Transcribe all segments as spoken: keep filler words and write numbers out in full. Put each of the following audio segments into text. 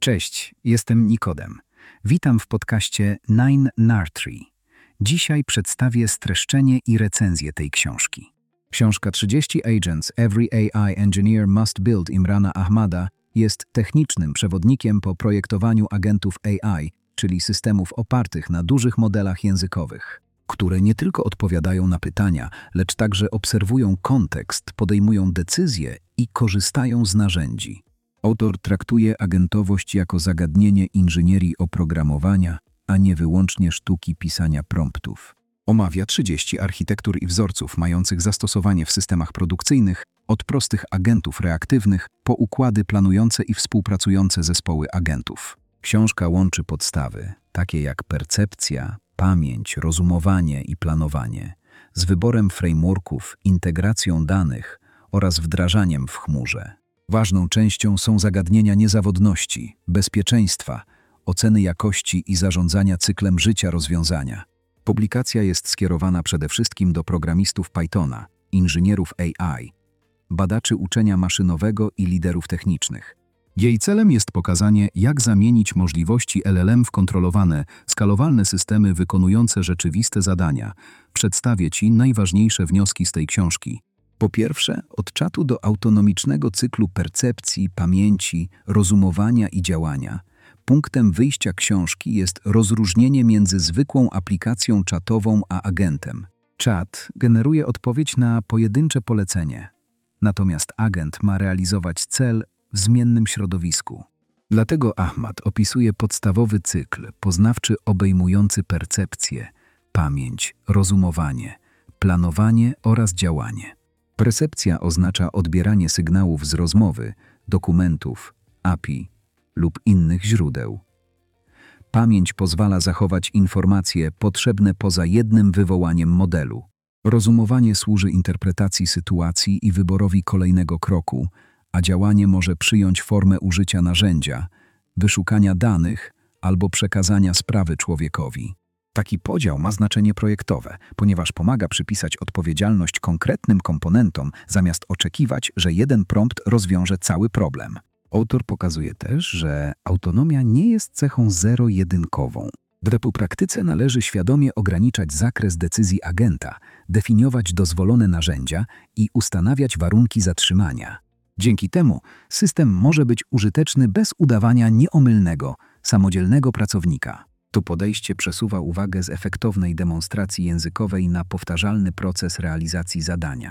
Cześć, jestem Nikodem. Witam w podcaście nine Nartree. Dzisiaj przedstawię streszczenie i recenzję tej książki. Książka trzydzieści Agents Every A I Engineer Must Build Imrana Ahmada jest technicznym przewodnikiem po projektowaniu agentów A I, czyli systemów opartych na dużych modelach językowych, które nie tylko odpowiadają na pytania, lecz także obserwują kontekst, podejmują decyzje i korzystają z narzędzi. Autor traktuje agentowość jako zagadnienie inżynierii oprogramowania, a nie wyłącznie sztuki pisania promptów. Omawia trzydzieści architektur i wzorców mających zastosowanie w systemach produkcyjnych, od prostych agentów reaktywnych po układy planujące i współpracujące zespoły agentów. Książka łączy podstawy, takie jak percepcja, pamięć, rozumowanie i planowanie, z wyborem frameworków, integracją danych oraz wdrażaniem w chmurze. Ważną częścią są zagadnienia niezawodności, bezpieczeństwa, oceny jakości i zarządzania cyklem życia rozwiązania. Publikacja jest skierowana przede wszystkim do programistów Pythona, inżynierów A I, badaczy uczenia maszynowego i liderów technicznych. Jej celem jest pokazanie, jak zamienić możliwości L L M w kontrolowane, skalowalne systemy wykonujące rzeczywiste zadania. Przedstawię Ci najważniejsze wnioski z tej książki. Po pierwsze, od czatu do autonomicznego cyklu percepcji, pamięci, rozumowania i działania. Punktem wyjścia książki jest rozróżnienie między zwykłą aplikacją czatową a agentem. Czat generuje odpowiedź na pojedyncze polecenie, natomiast agent ma realizować cel w zmiennym środowisku. Dlatego Ahmad opisuje podstawowy cykl poznawczy obejmujący percepcję, pamięć, rozumowanie, planowanie oraz działanie. Percepcja oznacza odbieranie sygnałów z rozmowy, dokumentów, A P I lub innych źródeł. Pamięć pozwala zachować informacje potrzebne poza jednym wywołaniem modelu. Rozumowanie służy interpretacji sytuacji i wyborowi kolejnego kroku, a działanie może przyjąć formę użycia narzędzia, wyszukania danych albo przekazania sprawy człowiekowi. Taki podział ma znaczenie projektowe, ponieważ pomaga przypisać odpowiedzialność konkretnym komponentom, zamiast oczekiwać, że jeden prompt rozwiąże cały problem. Autor pokazuje też, że autonomia nie jest cechą zero-jedynkową. W praktyce należy świadomie ograniczać zakres decyzji agenta, definiować dozwolone narzędzia i ustanawiać warunki zatrzymania. Dzięki temu system może być użyteczny bez udawania nieomylnego, samodzielnego pracownika. To podejście przesuwa uwagę z efektownej demonstracji językowej na powtarzalny proces realizacji zadania.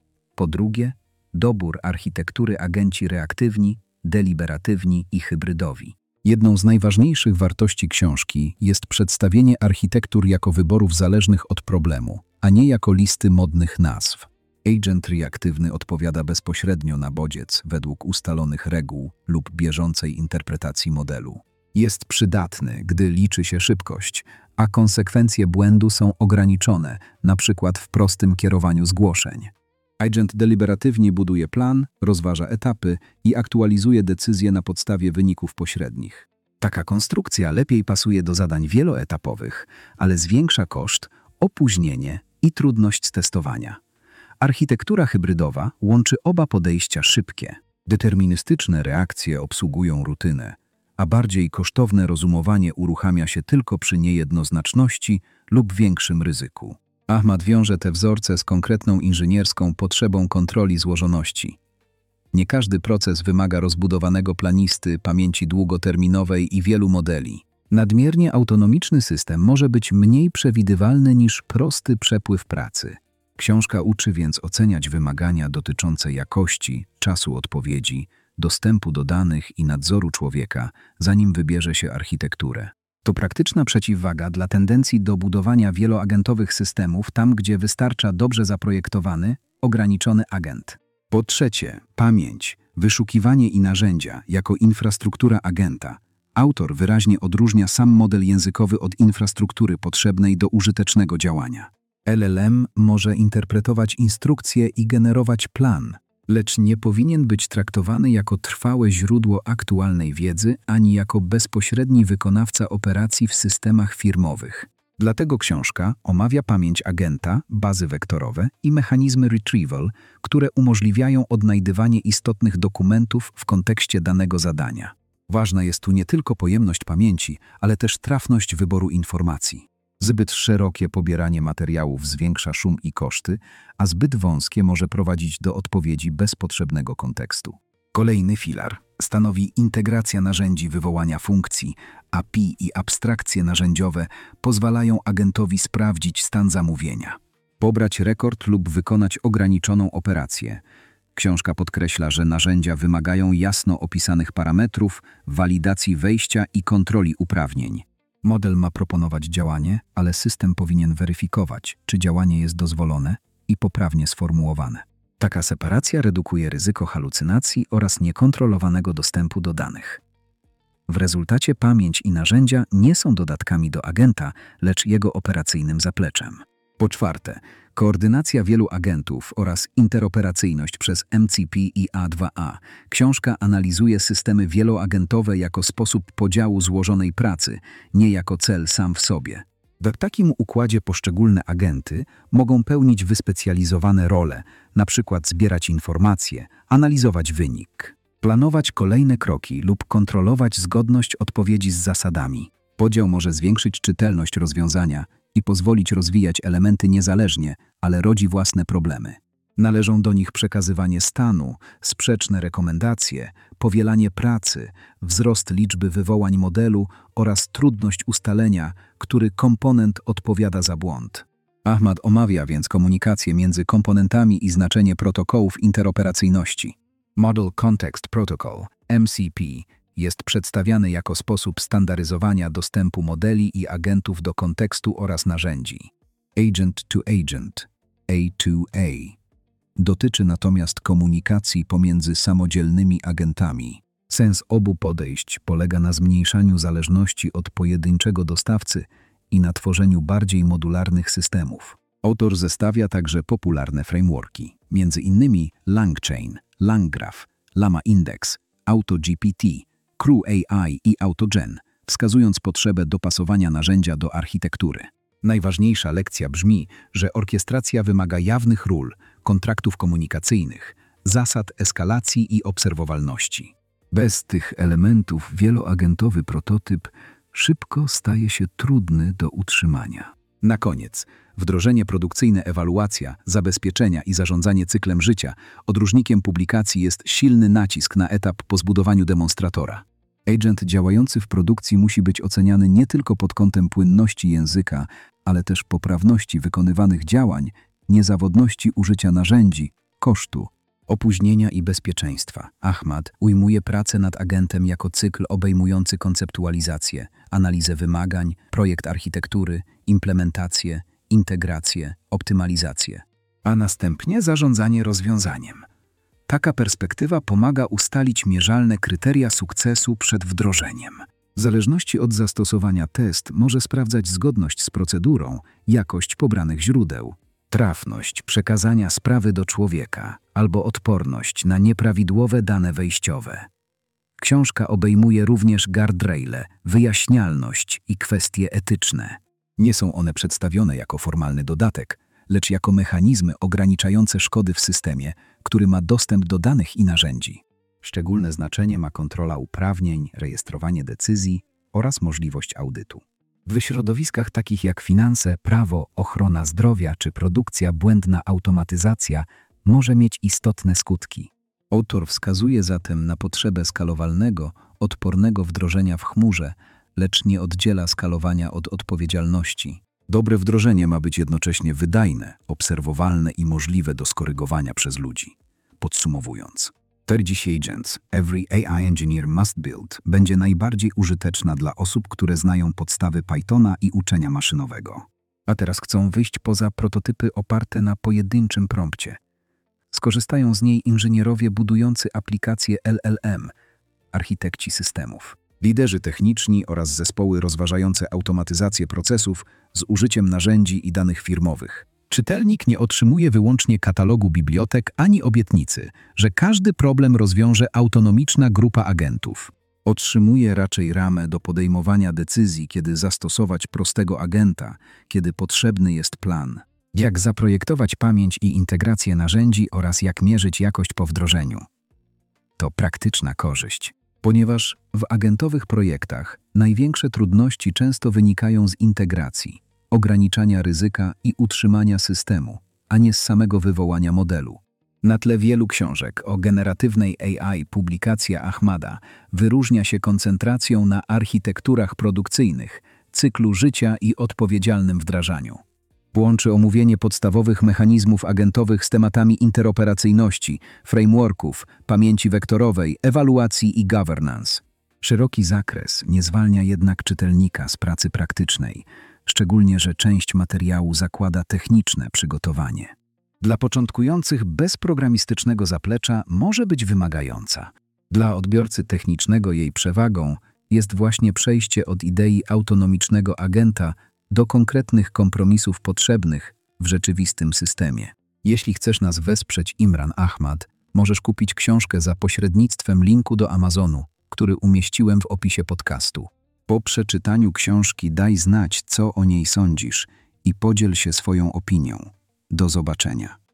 Po drugie, dobór architektury agenci reaktywni, deliberatywni i hybrydowi. Jedną z najważniejszych wartości książki jest przedstawienie architektur jako wyborów zależnych od problemu, a nie jako listy modnych nazw. Agent reaktywny odpowiada bezpośrednio na bodziec według ustalonych reguł lub bieżącej interpretacji modelu. Jest przydatny, gdy liczy się szybkość, a konsekwencje błędu są ograniczone, na przykład w prostym kierowaniu zgłoszeń. Agent deliberatywnie buduje plan, rozważa etapy i aktualizuje decyzje na podstawie wyników pośrednich. Taka konstrukcja lepiej pasuje do zadań wieloetapowych, ale zwiększa koszt, opóźnienie i trudność testowania. Architektura hybrydowa łączy oba podejścia szybkie. Deterministyczne reakcje obsługują rutynę, a bardziej kosztowne rozumowanie uruchamia się tylko przy niejednoznaczności lub większym ryzyku. Ahmad wiąże te wzorce z konkretną inżynierską potrzebą kontroli złożoności. Nie każdy proces wymaga rozbudowanego planisty, pamięci długoterminowej i wielu modeli. Nadmiernie autonomiczny system może być mniej przewidywalny niż prosty przepływ pracy. Książka uczy więc oceniać wymagania dotyczące jakości, czasu odpowiedzi, dostępu do danych i nadzoru człowieka, zanim wybierze się architekturę. To praktyczna przeciwwaga dla tendencji do budowania wieloagentowych systemów tam, gdzie wystarcza dobrze zaprojektowany, ograniczony agent. Po trzecie, pamięć, wyszukiwanie i narzędzia jako infrastruktura agenta. Autor wyraźnie odróżnia sam model językowy od infrastruktury potrzebnej do użytecznego działania. L L M może interpretować instrukcje i generować plan, lecz nie powinien być traktowany jako trwałe źródło aktualnej wiedzy ani jako bezpośredni wykonawca operacji w systemach firmowych. Dlatego książka omawia pamięć agenta, bazy wektorowe i mechanizmy retrieval, które umożliwiają odnajdywanie istotnych dokumentów w kontekście danego zadania. Ważna jest tu nie tylko pojemność pamięci, ale też trafność wyboru informacji. Zbyt szerokie pobieranie materiałów zwiększa szum i koszty, a zbyt wąskie może prowadzić do odpowiedzi bez potrzebnego kontekstu. Kolejny filar stanowi integracja narzędzi wywołania funkcji. A P I i abstrakcje narzędziowe pozwalają agentowi sprawdzić stan zamówienia, pobrać rekord lub wykonać ograniczoną operację. Książka podkreśla, że narzędzia wymagają jasno opisanych parametrów, walidacji wejścia i kontroli uprawnień. Model ma proponować działanie, ale system powinien weryfikować, czy działanie jest dozwolone i poprawnie sformułowane. Taka separacja redukuje ryzyko halucynacji oraz niekontrolowanego dostępu do danych. W rezultacie pamięć i narzędzia nie są dodatkami do agenta, lecz jego operacyjnym zapleczem. Po czwarte, koordynacja wielu agentów oraz interoperacyjność przez M C P i A dwa A. Książka analizuje systemy wieloagentowe jako sposób podziału złożonej pracy, nie jako cel sam w sobie. W takim układzie poszczególne agenty mogą pełnić wyspecjalizowane role, np. zbierać informacje, analizować wynik, planować kolejne kroki lub kontrolować zgodność odpowiedzi z zasadami. Podział może zwiększyć czytelność rozwiązania i pozwolić rozwijać elementy niezależnie, ale rodzi własne problemy. Należą do nich przekazywanie stanu, sprzeczne rekomendacje, powielanie pracy, wzrost liczby wywołań modelu oraz trudność ustalenia, który komponent odpowiada za błąd. Ahmad omawia więc komunikację między komponentami i znaczenie protokołów interoperacyjności. Model Context Protocol, M C P, jest przedstawiany jako sposób standaryzowania dostępu modeli i agentów do kontekstu oraz narzędzi. Agent to Agent, A to A. Dotyczy natomiast komunikacji pomiędzy samodzielnymi agentami. Sens obu podejść polega na zmniejszaniu zależności od pojedynczego dostawcy i na tworzeniu bardziej modularnych systemów. Autor zestawia także popularne frameworki, między innymi LangChain, LangGraph, LlamaIndex, AutoGPT, CrewAI i AutoGen, wskazując potrzebę dopasowania narzędzia do architektury. Najważniejsza lekcja brzmi, że orkiestracja wymaga jawnych ról, kontraktów komunikacyjnych, zasad eskalacji i obserwowalności. Bez tych elementów wieloagentowy prototyp szybko staje się trudny do utrzymania. Na koniec, wdrożenie produkcyjne, ewaluacja, zabezpieczenia i zarządzanie cyklem życia. Odróżnikiem publikacji jest silny nacisk na etap po zbudowaniu demonstratora. Agent działający w produkcji musi być oceniany nie tylko pod kątem płynności języka, ale też poprawności wykonywanych działań, niezawodności użycia narzędzi, kosztu, opóźnienia i bezpieczeństwa. Ahmad ujmuje pracę nad agentem jako cykl obejmujący konceptualizację, analizę wymagań, projekt architektury, implementację, integrację, optymalizację, a następnie zarządzanie rozwiązaniem. Taka perspektywa pomaga ustalić mierzalne kryteria sukcesu przed wdrożeniem. W zależności od zastosowania test może sprawdzać zgodność z procedurą, jakość pobranych źródeł, trafność przekazania sprawy do człowieka albo odporność na nieprawidłowe dane wejściowe. Książka obejmuje również guardraile, wyjaśnialność i kwestie etyczne. Nie są one przedstawione jako formalny dodatek, lecz jako mechanizmy ograniczające szkody w systemie, który ma dostęp do danych i narzędzi. Szczególne znaczenie ma kontrola uprawnień, rejestrowanie decyzji oraz możliwość audytu. W środowiskach takich jak finanse, prawo, ochrona zdrowia czy produkcja błędna automatyzacja może mieć istotne skutki. Autor wskazuje zatem na potrzebę skalowalnego, odpornego wdrożenia w chmurze, lecz nie oddziela skalowania od odpowiedzialności. Dobre wdrożenie ma być jednocześnie wydajne, obserwowalne i możliwe do skorygowania przez ludzi. Podsumowując, czterdzieści Agents, Every A I Engineer Must Build będzie najbardziej użyteczna dla osób, które znają podstawy Pythona i uczenia maszynowego, a teraz chcą wyjść poza prototypy oparte na pojedynczym prompcie. Skorzystają z niej inżynierowie budujący aplikacje L L M, architekci systemów, liderzy techniczni oraz zespoły rozważające automatyzację procesów z użyciem narzędzi i danych firmowych. Czytelnik nie otrzymuje wyłącznie katalogu bibliotek ani obietnicy, że każdy problem rozwiąże autonomiczna grupa agentów. Otrzymuje raczej ramę do podejmowania decyzji, kiedy zastosować prostego agenta, kiedy potrzebny jest plan, jak zaprojektować pamięć i integrację narzędzi oraz jak mierzyć jakość po wdrożeniu. To praktyczna korzyść. Ponieważ w agentowych projektach największe trudności często wynikają z integracji, ograniczania ryzyka i utrzymania systemu, a nie z samego wywołania modelu. Na tle wielu książek o generatywnej A I publikacja Ahmada wyróżnia się koncentracją na architekturach produkcyjnych, cyklu życia i odpowiedzialnym wdrażaniu. Łączy omówienie podstawowych mechanizmów agentowych z tematami interoperacyjności, frameworków, pamięci wektorowej, ewaluacji i governance. Szeroki zakres nie zwalnia jednak czytelnika z pracy praktycznej, szczególnie że część materiału zakłada techniczne przygotowanie. Dla początkujących bez programistycznego zaplecza może być wymagająca. Dla odbiorcy technicznego jej przewagą jest właśnie przejście od idei autonomicznego agenta do konkretnych kompromisów potrzebnych w rzeczywistym systemie. Jeśli chcesz nas wesprzeć, Imran Ahmad, możesz kupić książkę za pośrednictwem linku do Amazonu, który umieściłem w opisie podcastu. Po przeczytaniu książki daj znać, co o niej sądzisz i podziel się swoją opinią. Do zobaczenia.